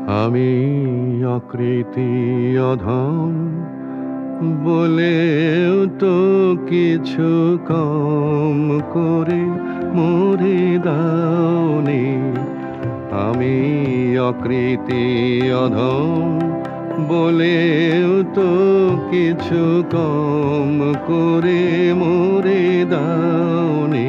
আমি অকৃতি অধম বলেও তো কিছু কম করে মরে দাওনি। আমি অকৃতি অধম বলেও তো কিছু কম করে মরে দাওনি।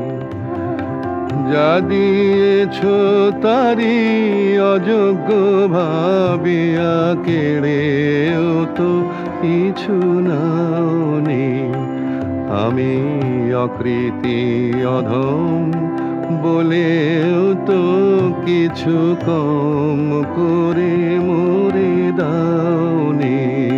যা দিয়েছ তারি অযোগ্য ভাবিয়া কেড়েও তো কিছু নাওনি। আমি অকৃতি অধম বলেও তো কিছু কম করে মরে দাওনি।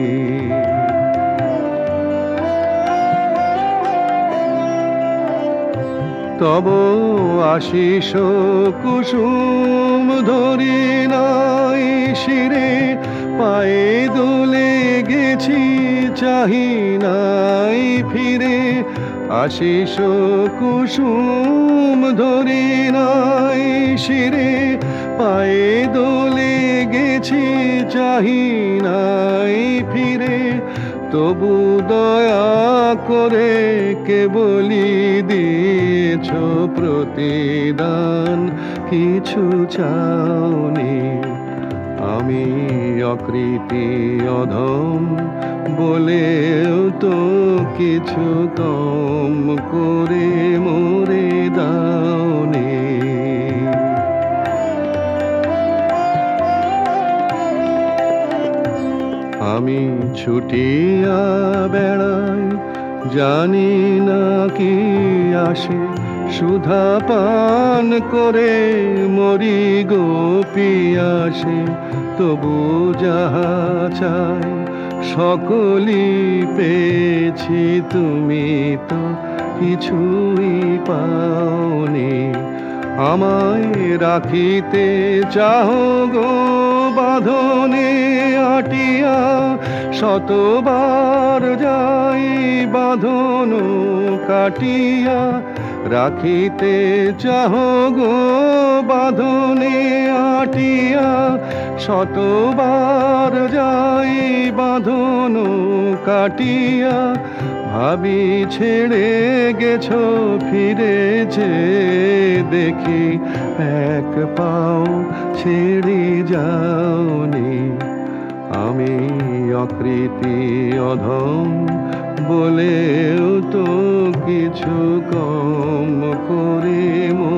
তব আশিস কুসুম ধরি নাই শিরে, পায়ে দোলে গেছি চাহি নাই ফিরে। আশিস কুসুম ধরি নাই শিরে, পায়ে দোলে গেছি চাহি নাই ফিরে। তবু দয়া করে কেবলি দিয়েছ প্রতিদান, কিছু চাওনি। আমি অকৃতি অধম বলেও তো কিছু কম করে মরে দাওনি। আমি ছুটিয়া বেড়াই জানি না কি আসে, সুধা পান করে মরি গো পিয়াসে। তবু যাহা চাই সকলই পেয়েছি, তুমি তো কিছুই পাওনি। আমায় রাখিতে চাহো গো বাঁধনে আটিয়া, শতবার যাই বাঁধন কাটিয়া। রাখিতে চাহো গো বাঁধনে আটিয়া, শতবার যাই বাঁধন কাটিয়া। ভাবি ছেড়ে গেছো ফিরেছে দেখি, এক পাও ছেড়ে যাওনি। আমি অকৃতি অধম বলেও তো কিছু কম করে